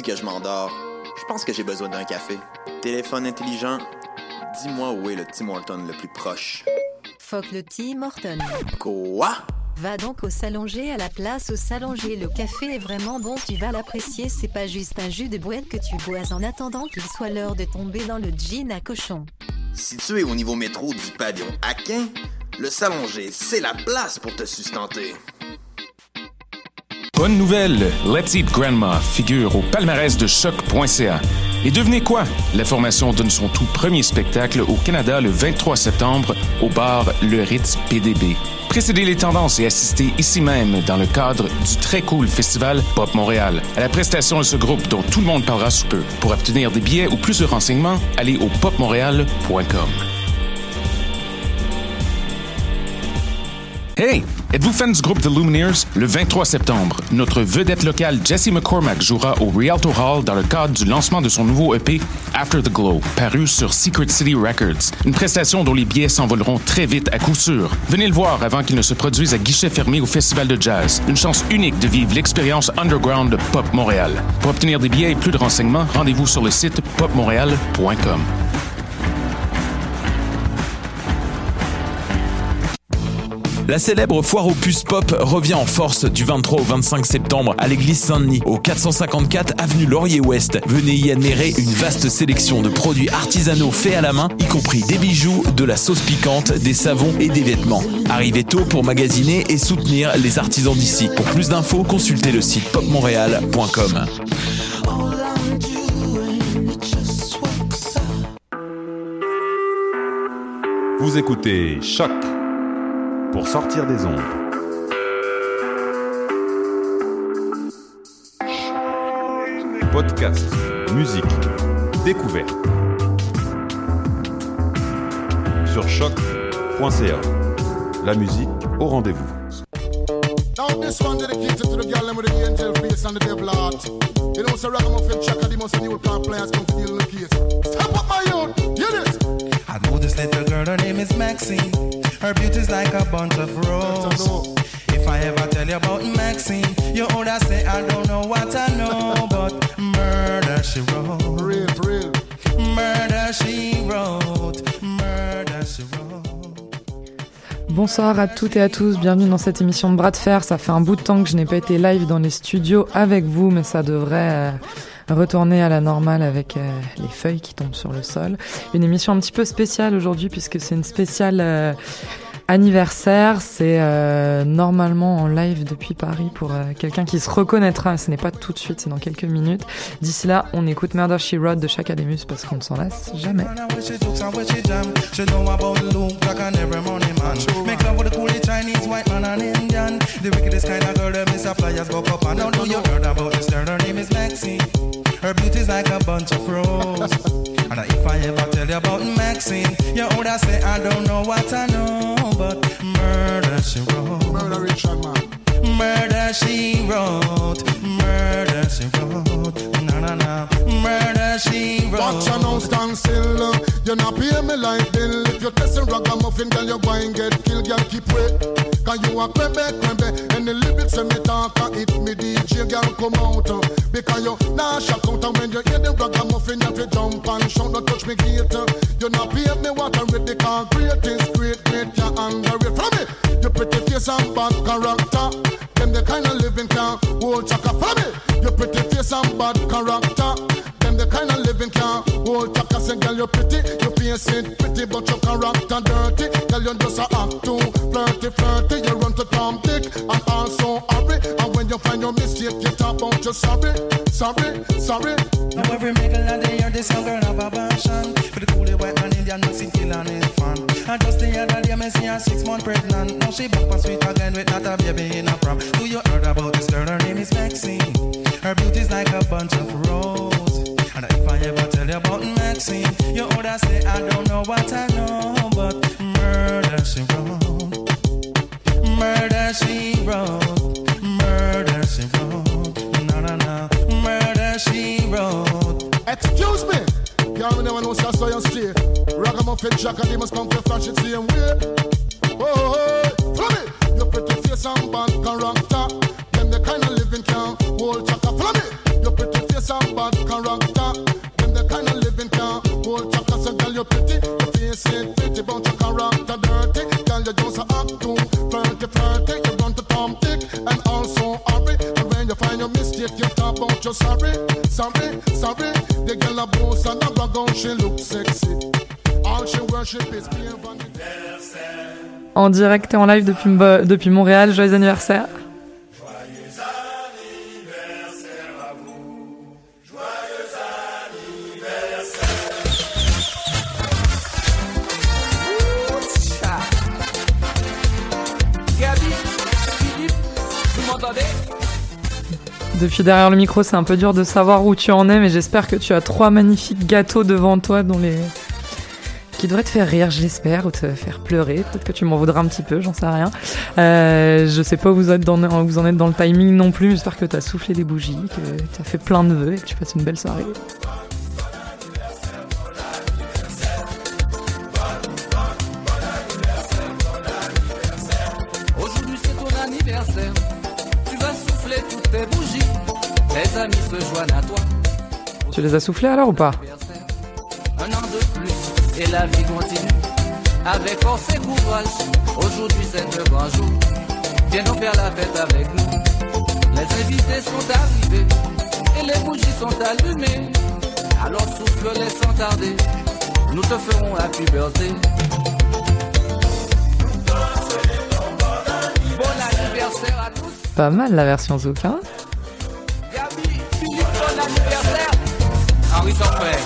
que je m'endors. Je pense que j'ai besoin d'un café. Téléphone intelligent, dis-moi où est le Tim Hortons le plus proche. Fuck le Tim Hortons. Quoi? Va donc au Salonger à la place au Salonger. Le café est vraiment bon, tu vas l'apprécier. C'est pas juste un jus de boîte que tu bois en attendant qu'il soit l'heure de tomber dans le gin à cochon. Situé au niveau métro du pavillon Aquin, le Salonger, c'est la place pour te sustenter. Bonne nouvelle, Let's Eat Grandma figure au palmarès de choc.ca. Et devinez quoi? La formation donne son tout premier spectacle au Canada le 23 septembre au bar Le Ritz PDB. Précédez les tendances et assistez ici même dans le cadre du très cool festival Pop Montréal à la prestation de ce groupe dont tout le monde parlera sous peu. Pour obtenir des billets ou plus de renseignements, allez au popmontréal.com. Hey! Êtes-vous fan du groupe The Lumineers? Le 23 septembre, notre vedette locale Jesse McCormack jouera au Rialto Hall dans le cadre du lancement de son nouveau EP After the Glow, paru sur Secret City Records. Une prestation dont les billets s'envoleront très vite à coup sûr. Venez le voir avant qu'il ne se produise à guichet fermé au Festival de Jazz. Une chance unique de vivre l'expérience underground de Pop Montréal. Pour obtenir des billets et plus de renseignements, rendez-vous sur le site popmontréal.com. La célèbre foire aux puces pop revient en force du 23 au 25 septembre à l'église Saint-Denis, au 454 avenue Laurier-Ouest. Venez y admirer une vaste sélection de produits artisanaux faits à la main, y compris des bijoux, de la sauce piquante, des savons et des vêtements. Arrivez tôt pour magasiner et soutenir les artisans d'ici. Pour plus d'infos, consultez le site popmontréal.com. Vous écoutez Choc pour sortir des ondes. Podcast, musique, découverte. Sur choc.ca. La musique au rendez-vous. Now this one dedicated to the girl with the angel face and the devil heart. You know, so Ragamuffin Chaka, the most new car players come to deal in the case. Step up my youth, hear this. I know this little girl, her name is Maxine. Her beauty's like a bunch of roses. If I ever tell you about Maxine, you would say I don't know what I know, but murder she wrote. For real. Murder she wrote. Murder she wrote. Bonsoir à toutes et à tous, bienvenue dans cette émission de Bras de Fer. Ça fait un bout de temps que je n'ai pas été live dans les studios avec vous, mais ça devrait retourner à la normale avec les feuilles qui tombent sur le sol. Une émission un petit peu spéciale aujourd'hui puisque c'est une spéciale anniversaire. C'est normalement en live depuis Paris pour quelqu'un qui se reconnaîtra. Ce n'est pas tout de suite, c'est dans quelques minutes. D'ici là, on écoute Murder She Wrote de Chakademus parce qu'on ne s'en lasse jamais. Her beauty's like a bunch of roses. And if I ever tell you about Maxine, you would say I don't know what I know, but murder she wrote. Murder Richard, man. Murder she wrote. Murder she wrote. Na. Murder she wrote. Watch you now stand still. You not pay me like bill. If you testing Ragamuffin, girl, you go and get killed. Girl, keep wait. Cause you a crembe. And the lyrics when me talk, hit me DJ, girl, come out. Because you nah shock out. And when you hear the Ragamuffin, you have to jump and shout. Don't touch me gate. You not pay me what I read. Because great is great, you underrate. From me, you pretty face and bad character. Them the kind of living can hold chaka. From me, you pretty face and bad character. Them the kind of living can hold chaka. Say girl, you pretty, you face it pretty, but your character dirty. Girl, you just a act too flirty. You run to Tom Dick and also hurry. And when you find your mistake, you talk about your sorry. Now every middle of the year, this young girl have a passion for the coolie white man, Indian, Mexican, kill and infant. And just the other day, me see her 6 months pregnant. Now she back and sweet again with not a baby in a prom. Do you heard about this girl? Her name is Maxine. Her beauty's like a bunch of roses. And if I ever tell you about Maxine, you would say I don't know what I know, but murder she wrote. Murder she wrote. Murder she wrote. Na. Murder she wrote. Excuse me, y'all never know so you stay. Ragamuffin Chaka, they must come to flash it same way. Oh, follow me. You pretty face and bad character. Them the kind of living can't hold chaka. Follow me. Your pretty face and bad character. Them the kind of living can't hold chaka. So girl, you're pretty. Your face ain't pretty, but your character dirty. Girl, you just act too flirty. You run to Tom Dick and also hurry. And when you find your mistake, you talk about your sorry. The girl a boss and a brag on, she look sexy. All she worship is being vanity. En direct et en live depuis Montréal, joyeux anniversaire. Joyeux anniversaire à vous. Joyeux anniversaire. Gabi, Philippe, vous m'entendez? Depuis derrière le micro, c'est un peu dur de savoir où tu en es, mais j'espère que tu as 3 magnifiques gâteaux devant toi qui devraient te faire rire, je l'espère, ou te faire pleurer. Peut-être que tu m'en voudras un petit peu, j'en sais rien. Je sais pas où vous en êtes dans le timing non plus. J'espère que t'as soufflé des bougies, que t'as fait plein de vœux et que tu passes une belle soirée. Aujourd'hui c'est ton anniversaire. Tu vas souffler toutes tes bougies. Tes amis se joignent à toi. Tu les as soufflés alors ou pas? Un an de plus et la vie continue. Avec force et courage. Aujourd'hui c'est un grand jour. Viens nous faire la fête avec nous. Les invités sont arrivés et les bougies sont allumées. Alors souffle-les sans tarder. Nous te ferons happy birthday. Bon anniversaire à tous. Pas mal la version Zouk, hein? Gabi, Philippe, bon anniversaire. Henri Sanfray.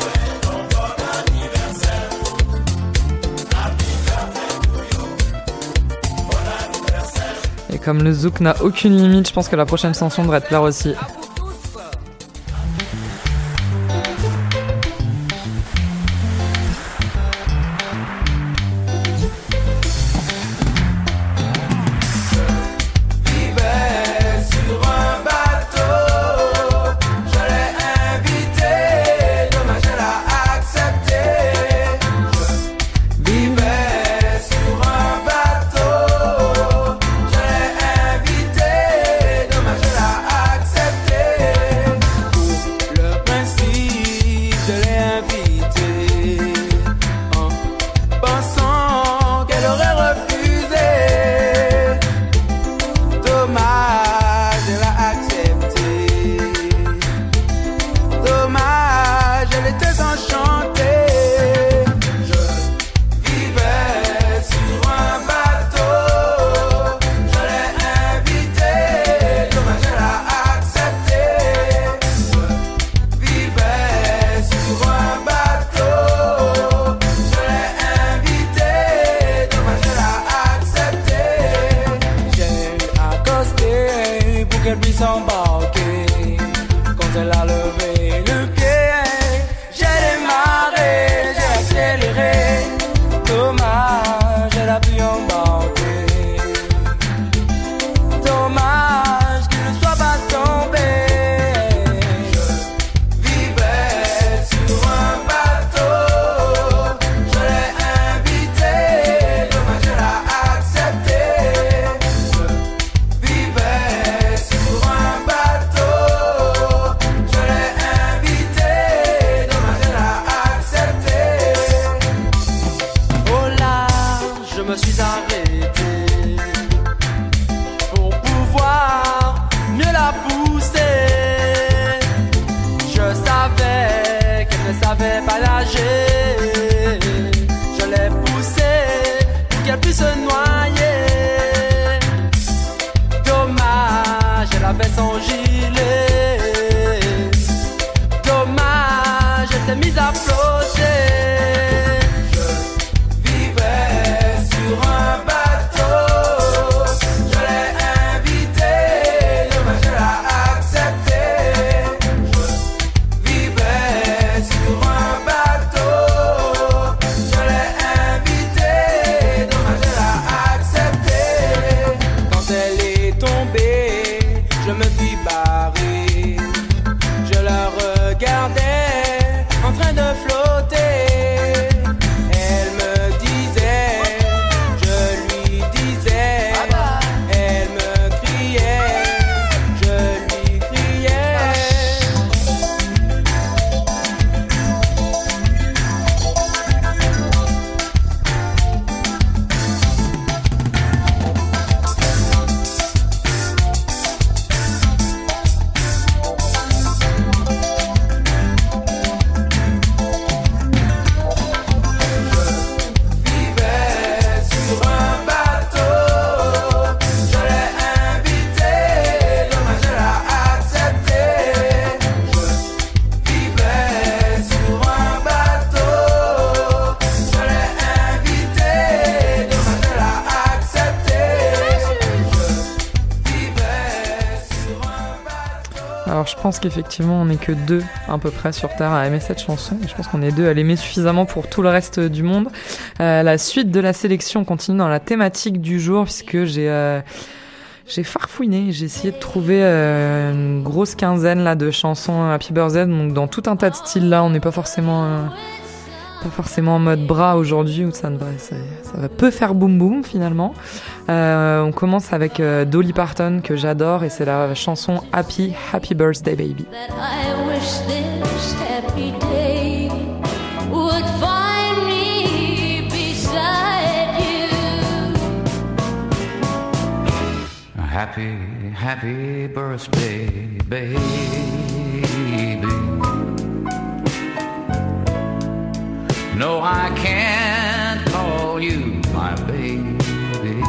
Et comme le Zouk n'a aucune limite, je pense que la prochaine chanson devrait te plaire aussi. Sur un bateau Alors je pense qu'effectivement on n'est que 2 à peu près sur Terre à aimer cette chanson. Je pense qu'on est 2 à l'aimer suffisamment pour tout le reste du monde. La suite de la sélection continue dans la thématique du jour puisque j'ai farfouiné, j'ai essayé de trouver une grosse quinzaine là de chansons Happy Birthday, donc dans tout un tas de styles là. On n'est pas forcément en mode bras aujourd'hui où ça va peu faire boum boum finalement. On commence avec Dolly Parton que j'adore et c'est la chanson Happy Birthday Baby. Happy birthday, baby. No, I can't call you my baby.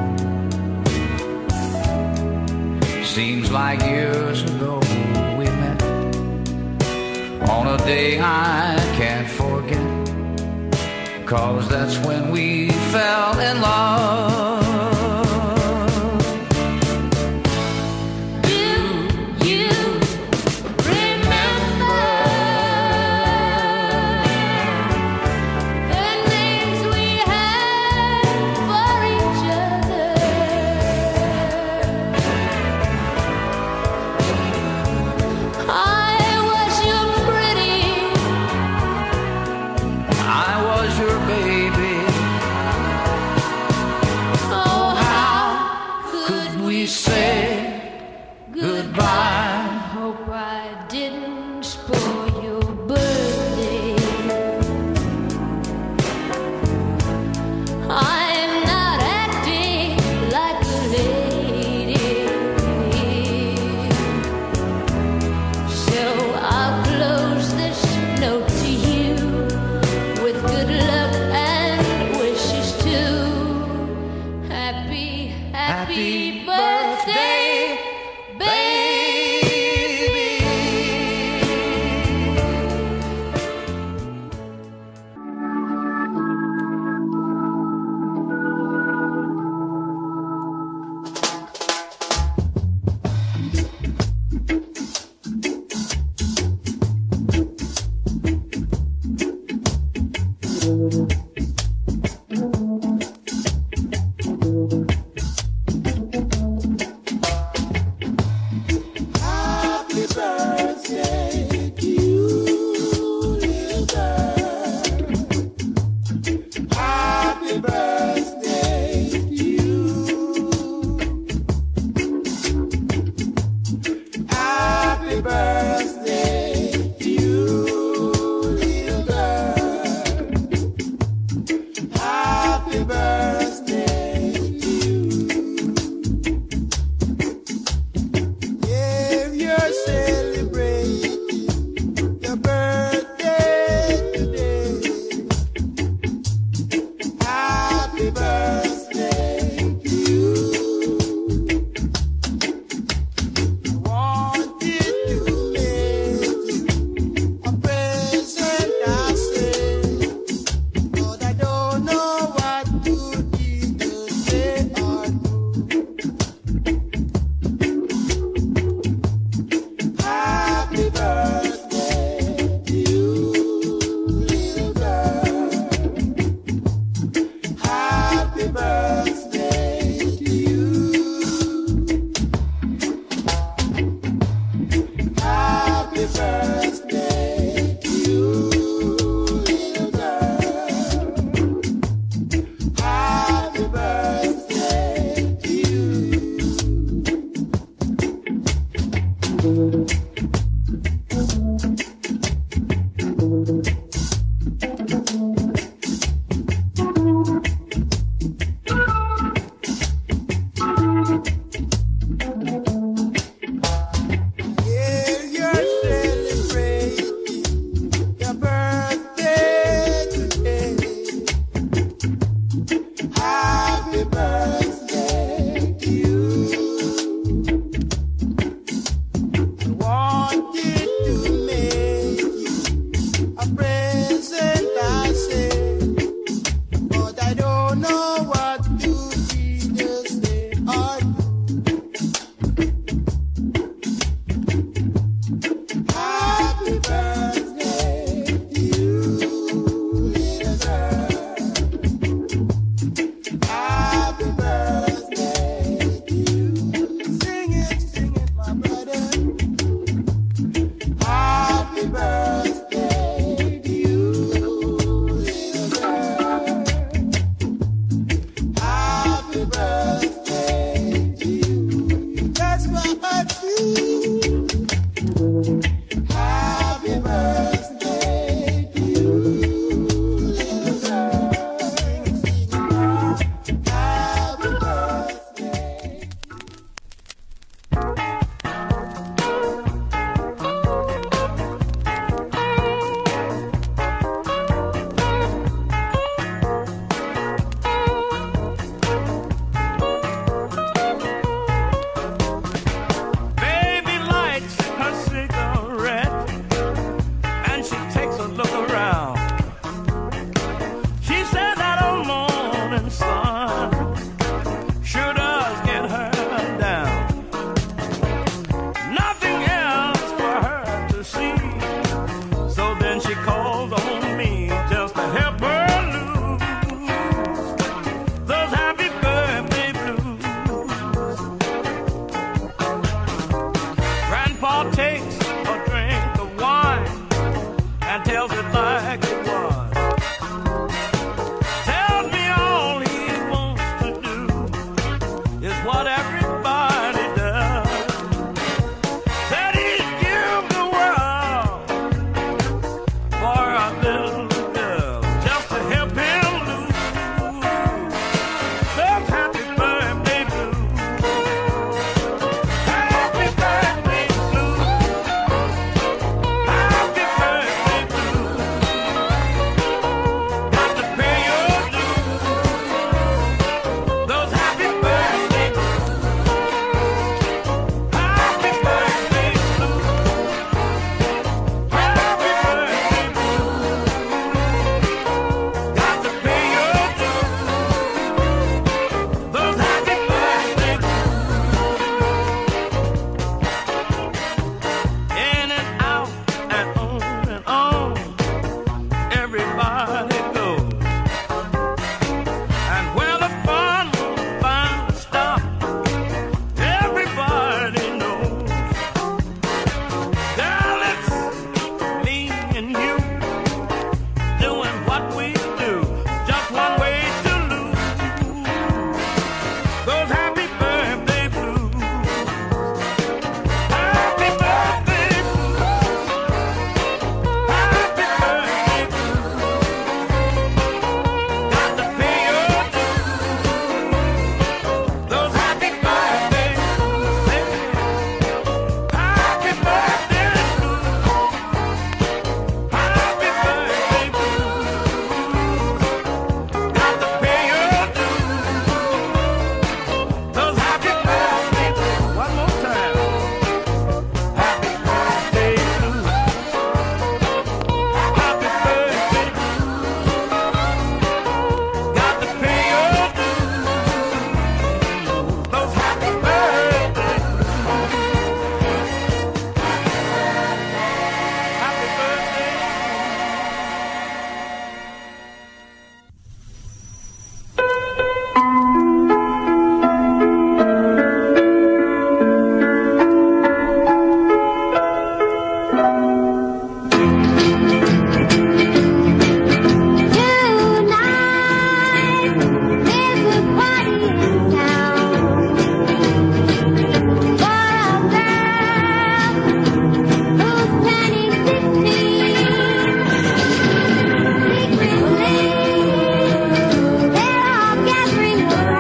Seems like years ago we met on a day I can't forget, 'cause that's when we fell in love. Good They're all gathering around.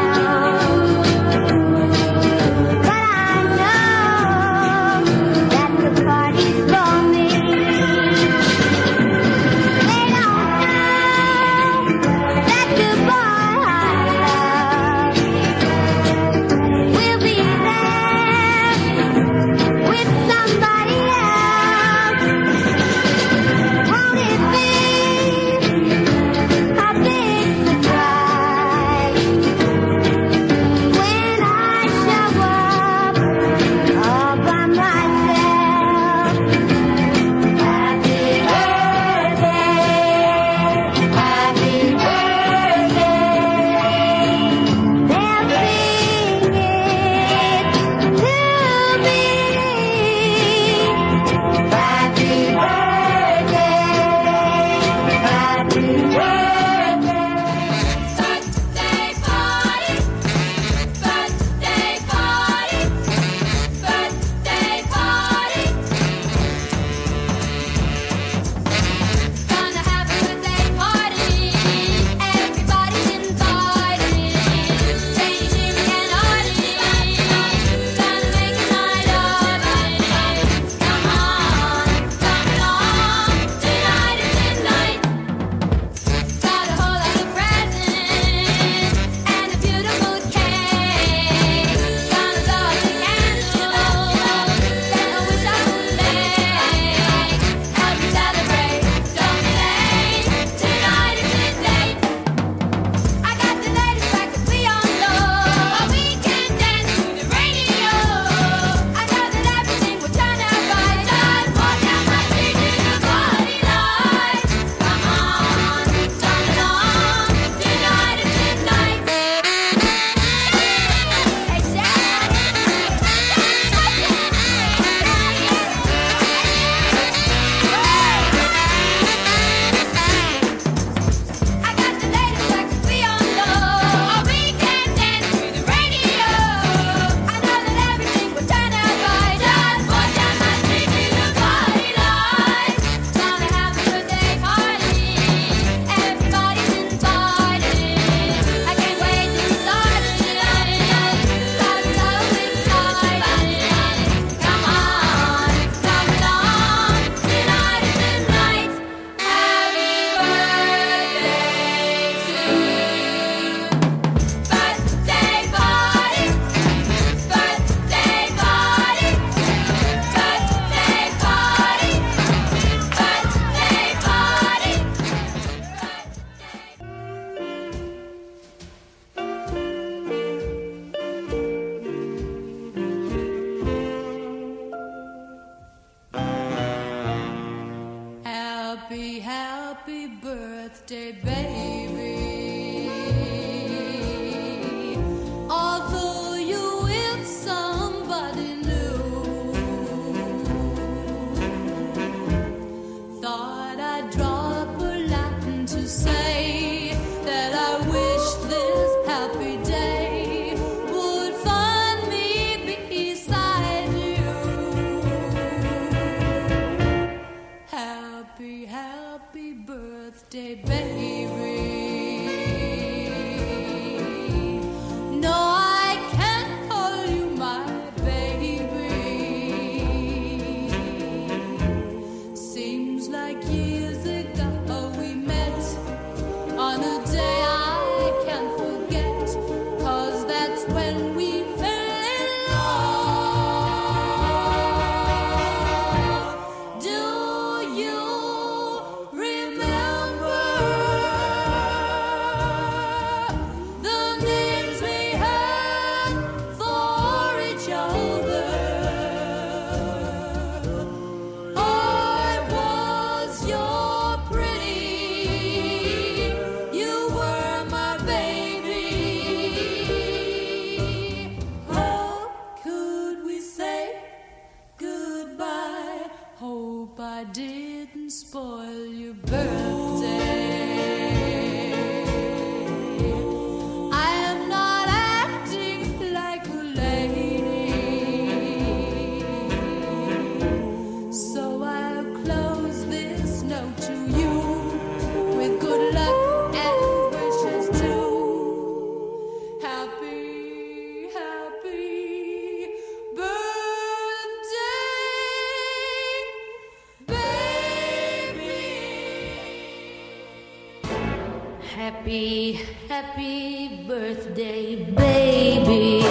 happy birthday, baby.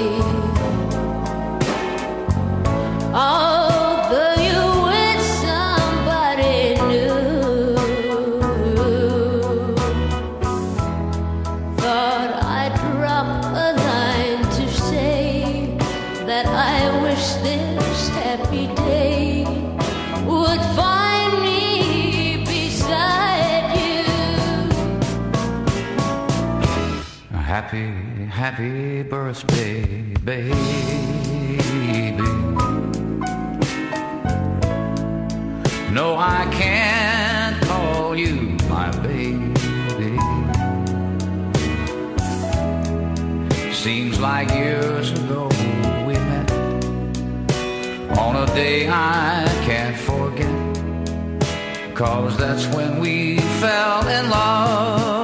Although you with somebody new, thought I'd drop a line to say that I wish this happy day would find me beside you. Happy, happy birthday, baby. No, I can't call you my baby. Seems like years ago we met on a day I can't forget, 'cause that's when we fell in love.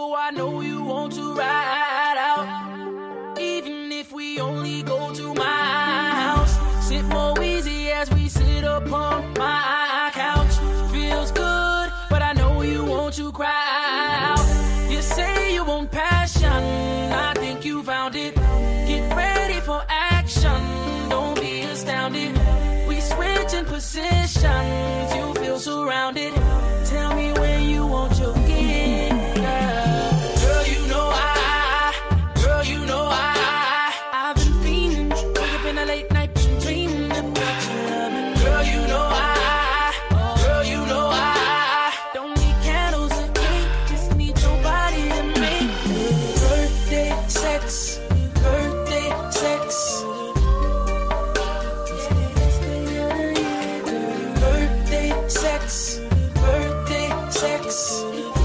so I know you want to ride out. Even if we only go to my house, sit more easy as we sit upon my couch. Feels good, but I know you want to cry out. You say you want passion, I think you found it. Get ready for action, don't be astounded. We switch in positions, you feel surrounded. Tell me where you want your gift, girl. Girl, you know I've been fiending. Wake up in the late night, been dreaming about your loving. Girl, you know I don't need candles or cake, just need your body to make birthday sex, birthday sex. Birthday sex, birthday sex.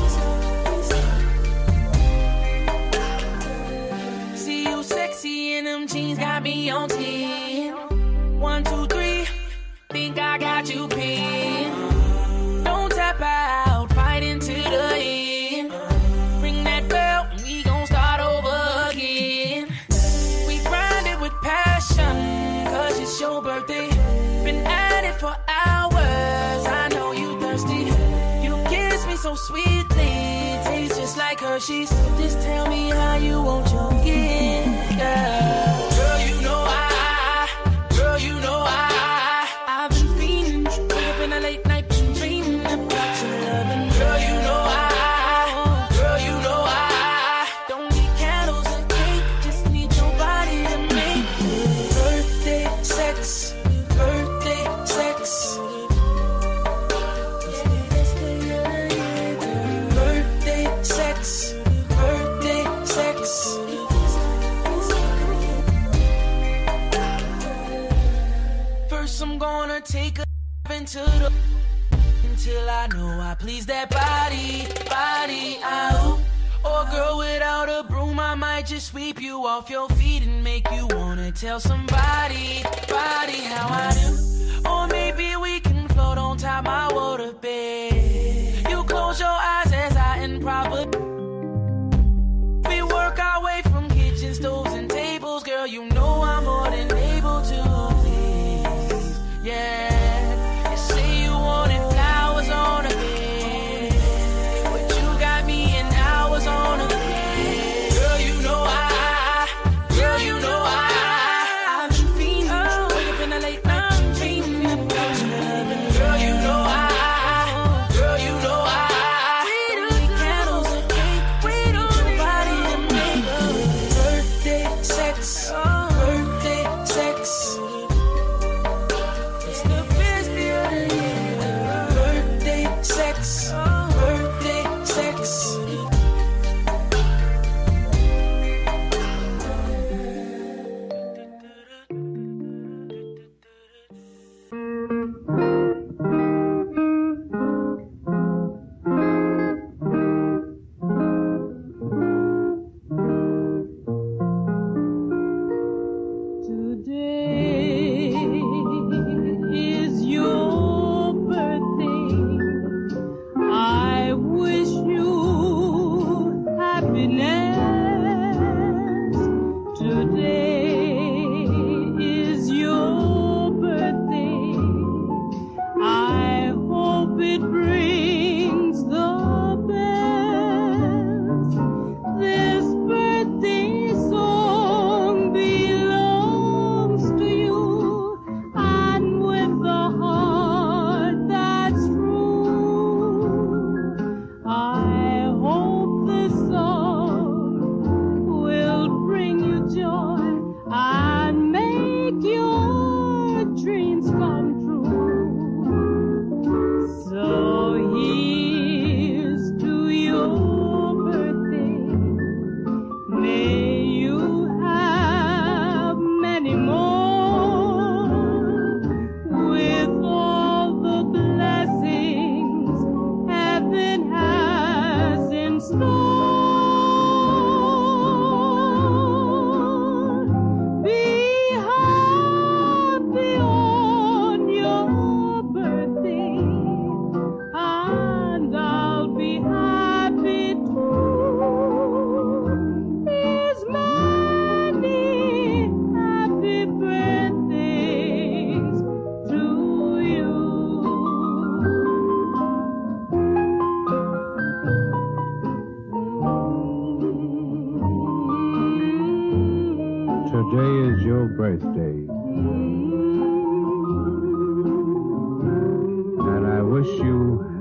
See you sexy in them jeans, got me on 10. 1, 2, 3, think I got you pinned. Don't tap out, fight into the end. Ring that bell, and we gon' start over again. We grind it with passion, cause it's your birthday. Been at it for hours, I know you thirsty. You kiss me so sweetly, tastes just like Hershey's. Just tell me how you want your gift, girl. Girl, you know I've been fiending. Wake up in the late night, been dreaming about your loving. Girl, you know I don't need candles or cake, just need your body to make birthday sex, birthday sex. Birthday sex, birthday sex. First I'm gonna take a into the until I know I please that body out. Or girl without a broom, I might just sweep you off your feet and make you wanna tell somebody how I do. Or maybe we can float on top my water bed. You close your eyes as I improv. We work our way from kitchen stoves and tables. Girl, you know I'm more than able to please. Yeah, you say you wanted flowers on a bed, but you got me in hours on a bed. Girl, you know I've been fiending. Wake up in the late night.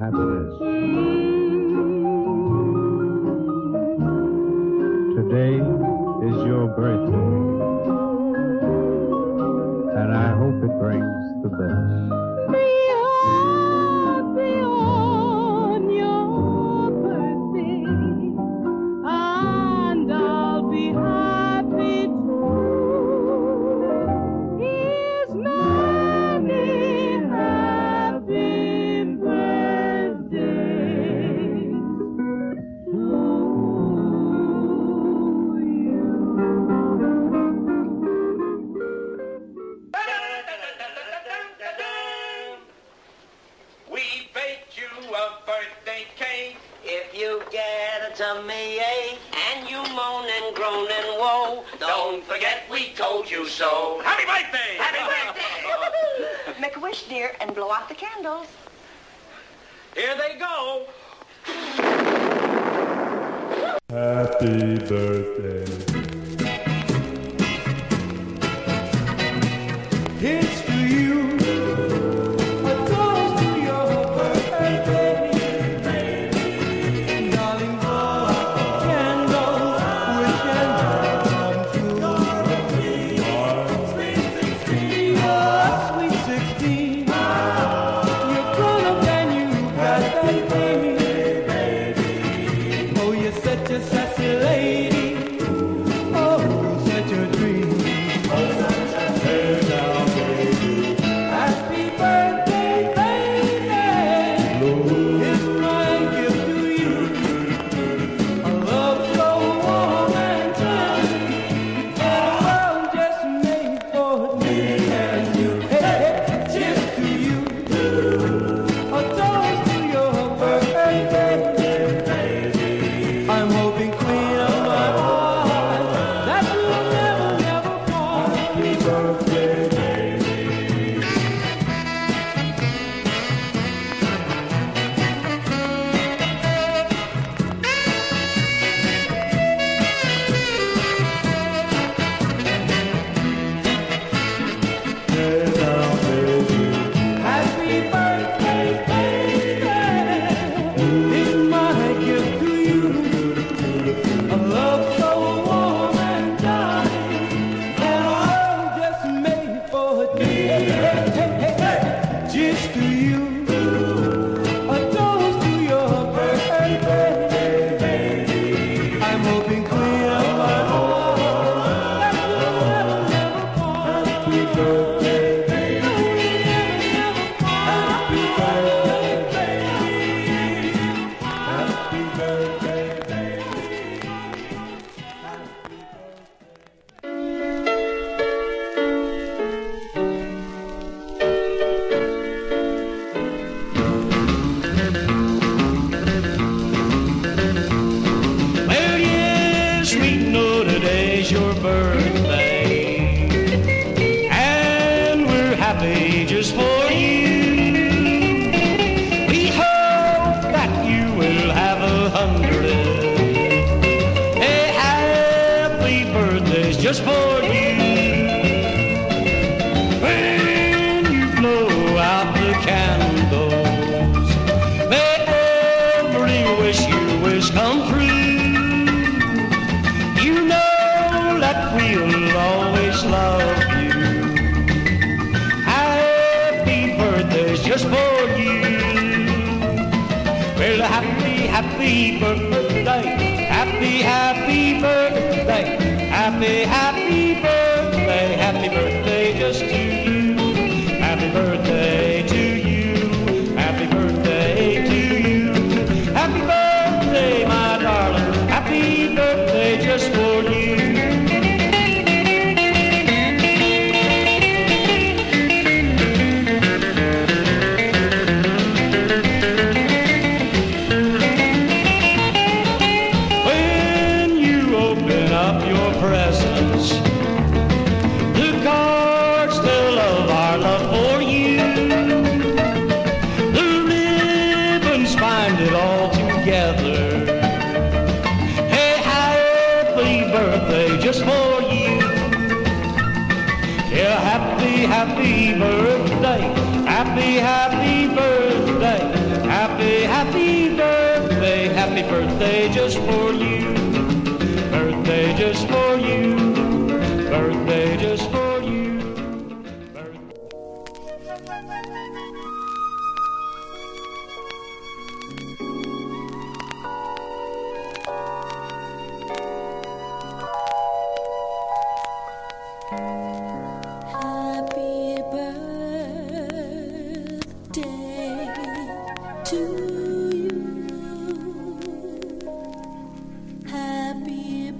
happiness. Today is your birthday, and I hope it brings the best. Be happy on your birthday, and I'll be happy too. Here's many happy birthdays to We baked you a birthday cake. If you get a tummy ache and you moan and groan and woe, don't forget we told you so. Happy birthday! Happy birthday! Make a wish, dear, and blow out the candles. Here they go. Happy birthday. Here's to you. A toast to your birthday. Darling, blow out the candles. Wish and come true. Sweet 16. Oh, sweet 16. You're grown up and you got that baby. Oh, you're such a sassy lady. Oh, you're such a dream. Oh, such a dream. Happy birthday, baby. It's my gift to you. A love so warm and tender, and a world just made for me and you. Hey, hey, cheers to you. A toast to your birthday. I'm hoping, queen of my heart, that you'll never, never part. Happy birthday, baby. Happy birthday, baby. It's my gift to you. A love so warm and darling, and a world just made for two. Hey, hey, hey, hey. Cheers to you. A toast to your birthday, baby. I'm hoping, queen of my heart, that you'll never, never part. Happy birthday, baby. Happy birthday, baby. Happy birthday, baby. Well, yes, we know today's your birthday, and we're happy just for you. We hope that you will have 100. Hey, happy birthday's just for you. When you blow out the candles, may every wish you wish come true. You know that we'll always love you. Happy birthday's just for you. Well, happy, happy birthday. Happy, happy birthday. Happy, happy birthday. Happy birthday just to you. Happy birthday to you. Happy birthday to you. Happy birthday, my darling. Happy birthday just for you. When you open up your presents, the cards tell of our love for you. The ribbons bind it all together. Hey, happy birthday just for you. Yeah, happy, happy birthday. Happy, happy birthday. Happy, happy birthday just for you. Birthday just for you. Birthday just for you. Happy birthday to you. Happy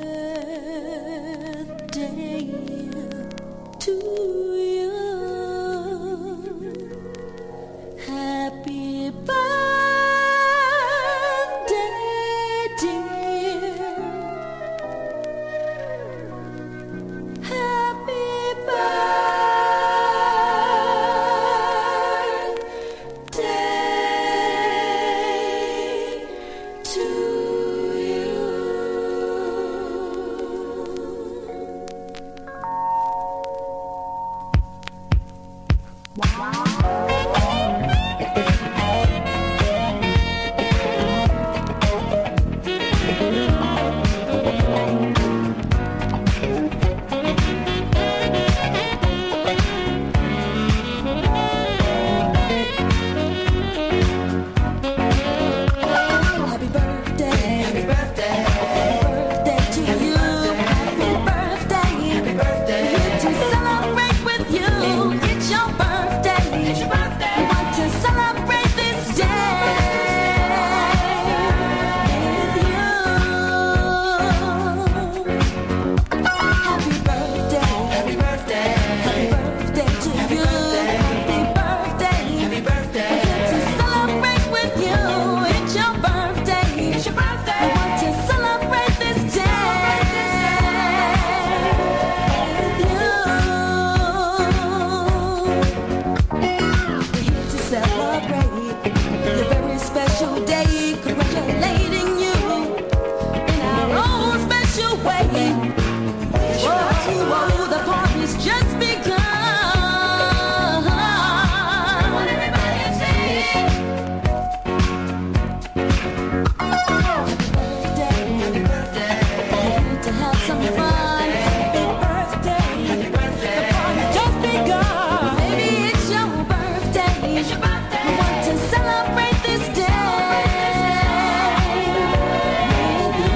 birthday to you. Happy birthday, dear. Happy birthday to you. Happy birthday, happy birthday, happy birthday to you. Happy birthday, happy birthday. Here to celebrate with you. It's your birthday, it's your birthday. We want to celebrate this day with you. Happy birthday, happy birthday, happy birthday to you. Happy birthday, happy birthday. Here to celebrate with you. It's your birthday, it's your birthday. We want to celebrate this day with you. We're here to celebrate your very special day, congratulating you in our own special way. Whoa, the party's just begun. What everybody say? Happy birthday, we're here to have some fun. Happy birthday, the party's just begun. Baby, it's your birthday, it's your birthday. We want to celebrate this day with you.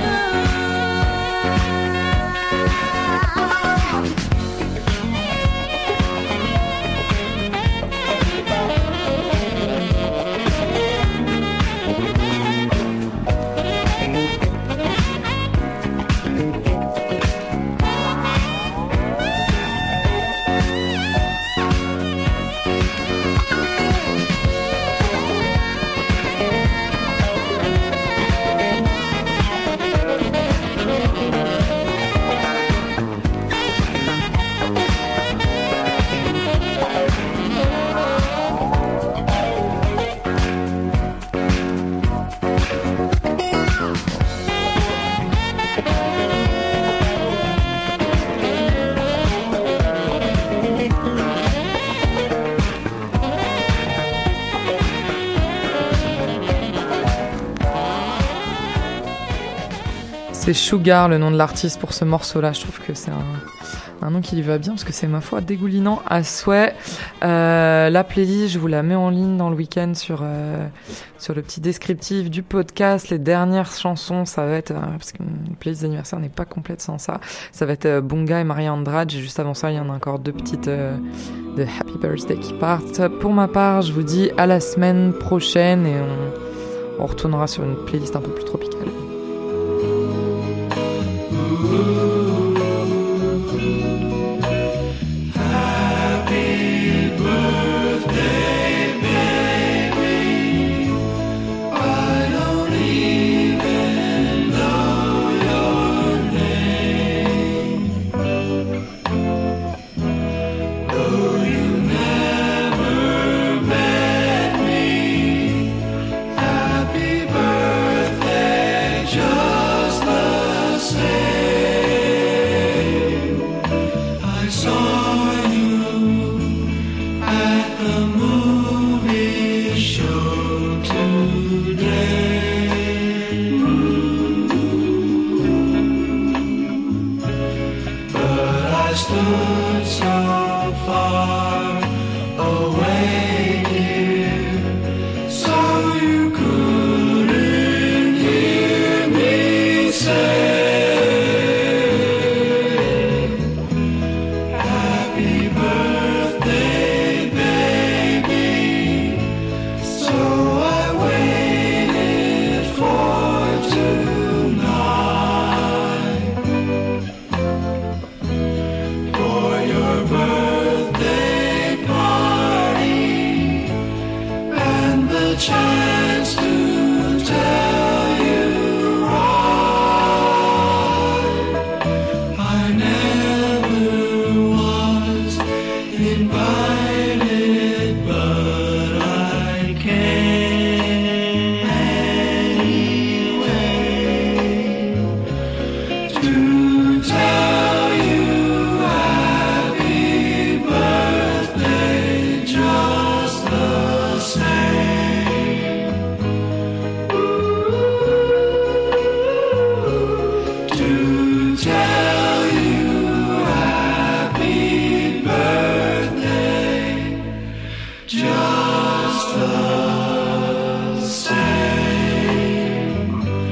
C'est Sugar, le nom de l'artiste pour ce morceau-là. Je trouve que c'est un nom qui lui va bien parce que c'est, ma foi, dégoulinant à souhait. La playlist, je vous la mets en ligne dans le week-end sur le petit descriptif du podcast. Les dernières chansons, ça va être, parce qu'une playlist d'anniversaire n'est pas complète sans ça, ça va être Bunga et Maria Andrade. Et juste avant ça, il y en a encore deux petites de Happy Birthday qui partent. Pour ma part, je vous dis à la semaine prochaine et on retournera sur une playlist un peu plus tropicale. Happy birthday, baby. I don't even know your name. Though you never met me. Happy birthday away, dear, so you couldn't hear me say happy birthday, baby. So I waited for tonight, for your birthday party, and the chance to tell you right. I never was invited, but I came anyway to tell you happy birthday just the same. To tell you happy birthday just the same.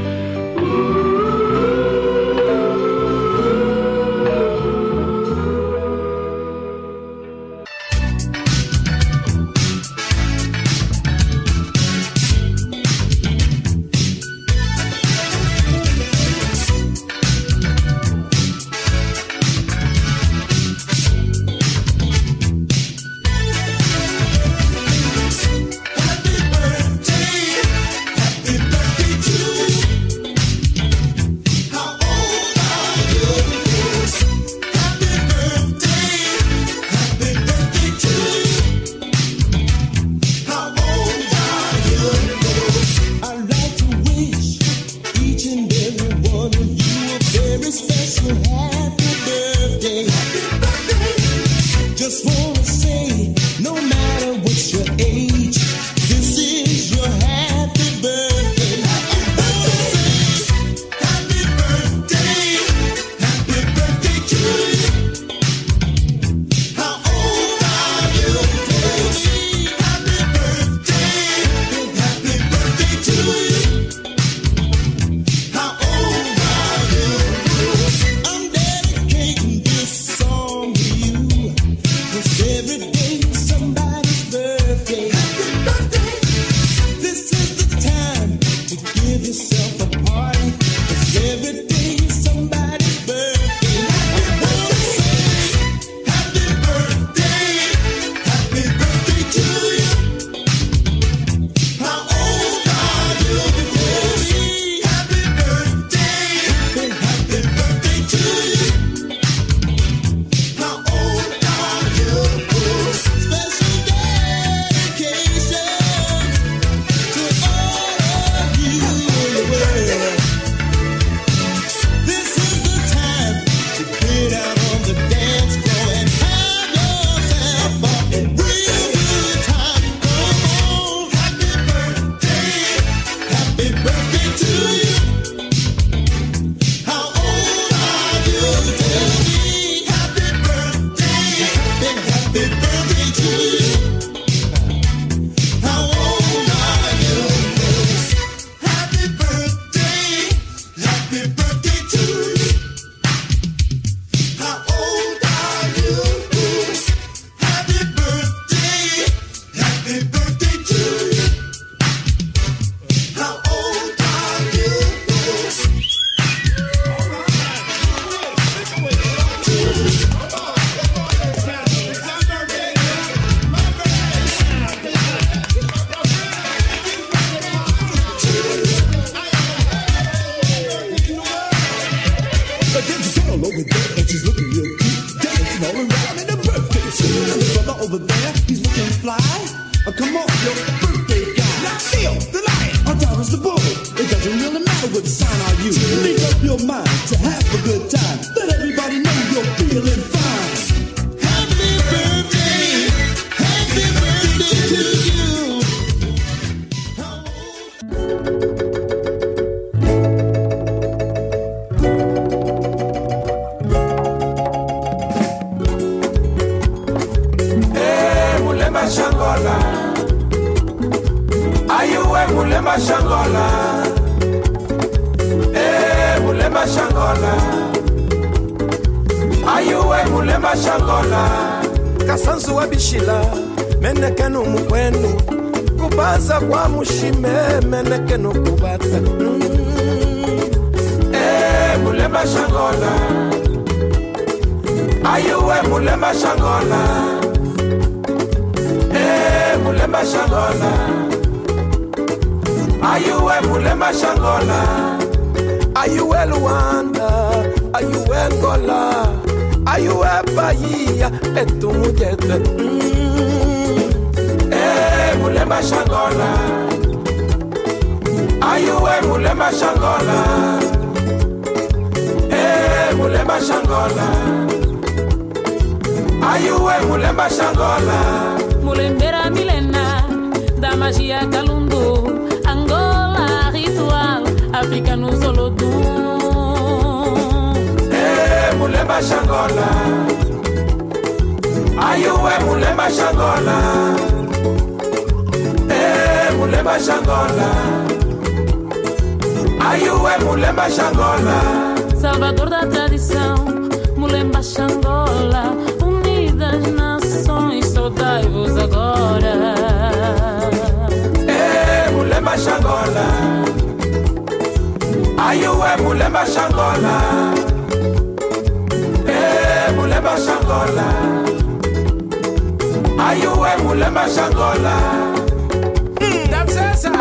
I'd like to wish each and every one of you a very special happy birthday. Just wanna say, no matter what's your age, this is your happy birthday. Happy birthday, happy birthday to you. How old are you, baby? Happy birthday to you. How old are you? I'm dedicating this song to you, 'cause every day is somebody's birthday. Happy birthday. This is the time to give yourself a party, 'cause every day is somebody's birthday. Happy birthday. Happy birthday. Happy birthday to you. How old are you, baby? Happy birthday. Happy birthday to you. How old are you? Special dedication to all of you in the world. This is the time to get out on the dance floor and have yourself a real good time. Come on, happy birthday to you. How old are you, baby? Happy birthday to you. How old are you? Happy birthday to you. How old are you? Happy birthday to you. How old are you? But there's a girl over there and she's looking real cute, dancing all around in a birthday suit. And the brother over there, he's looking fly. Come on, yo, birthday guy. Now feel the lion on top of the bull. It doesn't really matter what sign are you. Make up your mind to have a good time. Let everybody know you're feeling fine. Happy birthday to you. Hey, Mulemba Shangola. Ayuwe Mulemba Shangola. Mulemba Shangola. Ayuwe Mulemba Shangola. Kasanzu wa bishila menekenu mukwenu kubaza kwa mushime menekenu kubata Mulemba Shangola. Ayuwe Mulemba Shangola. Mulemba Shangola. Ayuwe Mulemba Shangola. Ayuwe Luanda. Ayuwe Angola. Ayuwe Bahia. Etumujete Mulemba Shangola. Ayuwe Mulemba Shangola. Mulemba Shangola. Ayuwe Mulemba Shangola. Mulembera milena da magia Kalundu, Angola ritual, África no Olodum. Mulemba Shangola. Ayuwe Mulemba Shangola. Mulemba Shangola. Ayuwe Mulemba Shangola. Salvador da tradição, Mulemba Shangola. Unidas nações, saudai-vos agora. Mulemba Shangola. Ayuwe Mulemba Shangola. Mulemba Shangola. Ayuwe Mulemba Shangola. That's it,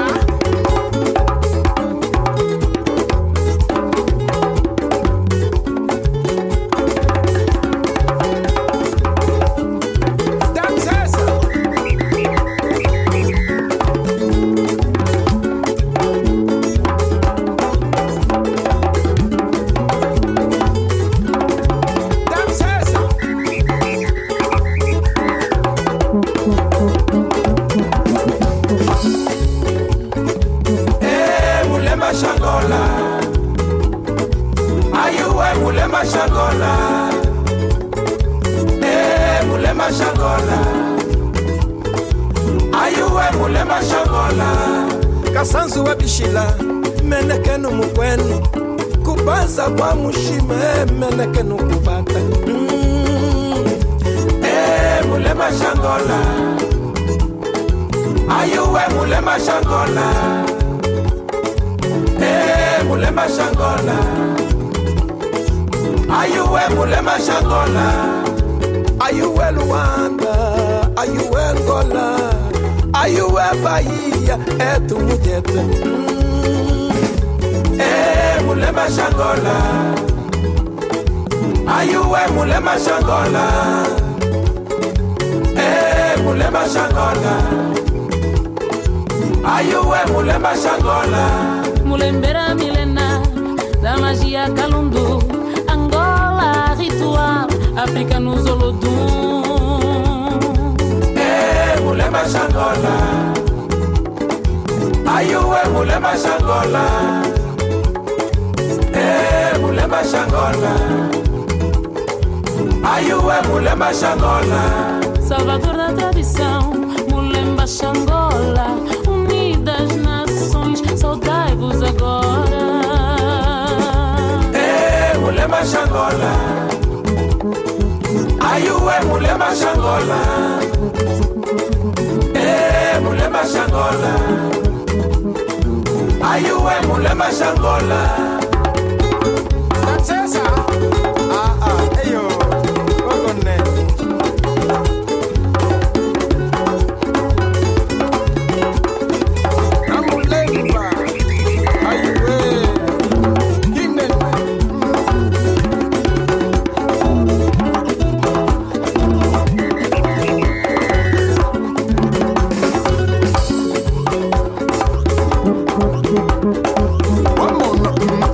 Mulemba Shangola. Mulemba Shangola. Ayuwe Mulemba Shangola. Kasanzu wa bishila menekenu mukwenu kubaza kwa mushime menekenu kubata Mulemba Shangola. Ayuwe Mulemba Shangola. Mulemba Shangola. Ayuwe Mulemba Shangola. Ayuwe Luanda. Ayuwe Angola. Ayuwe Bahia. Etumujete Mulemba Shangola. Ayuwe Mulemba Shangola. Mulemba Shangola. Ayuwe Mulemba Shangola. Mulembera milena da magia Kalundu, Angola ritual, África no Olodum. Mulemba Shangola. Ayuwe Mulemba Shangola. Mulemba Shangola. Ayuwe Mulemba Shangola. Salvador da tradição, Mulemba Shangola. Unidas nações, saudai-vos agora. Mulemba Shangola. Ayuwe Mulemba Shangola. Mulemba Shangola. Ayuwe Mulemba Shangola. That's ayo, ogone. Mulemba. Ayuwe. One more.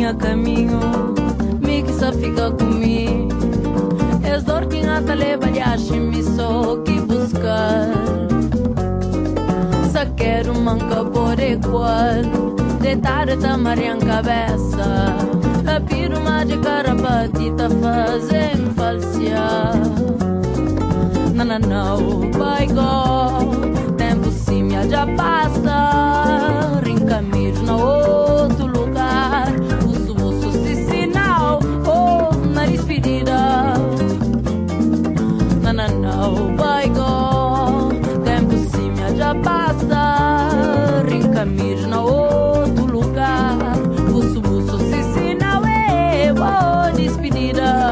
minha caminho, me que só fica comigo. És dor que ata leva de me só que buscar. Só quero manca por igual, deitar tamarem cabeça. A piruma de carapatita fazem falsear. Não, vai go, tempo sim já passa. Rincamir na outro lugar, uso se sinal, oh, nariz pedida. Não, vai go, tempo sim já passa. Rincamir na outro lugar, uso se sinal, oh, despedida.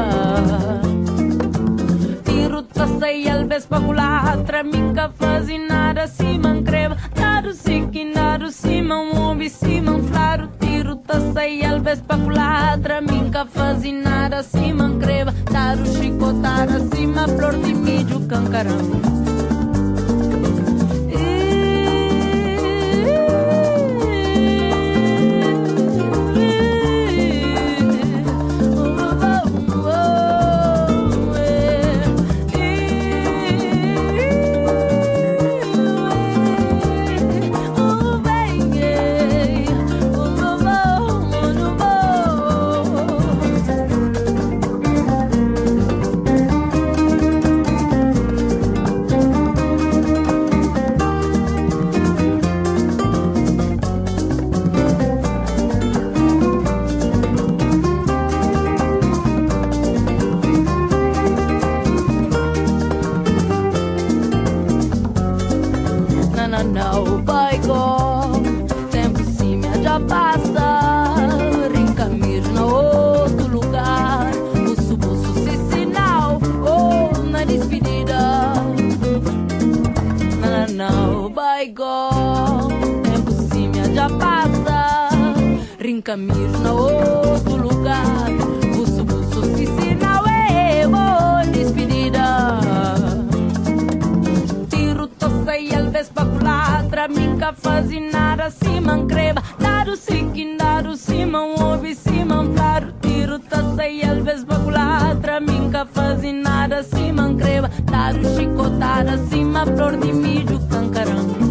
Sei alves paculatra, minca fazi nada, se mancreva, nada sique, nada se ouve, se flaro, tiro, tá sei alves paculatra, minca fazi nada, se mancreva, nada chicotada, cima, flor de milho, cancarão. Não, vai go, tempo sim já passa. Rincamir na outro lugar, buço se sinal, oh, na despedida. Não, vai go, tempo sim já passa. Rincamir na outro lugar, buço se sinal, oh, despedida. Sei alves paculatra, minca fazi nada, se mancreva, dado sique, dado se ouve, se flaro, tiro, tá sei alves paculatra, minca fazi nada, se mancreva, dado chicotada, cima, flor de milho, cancarão.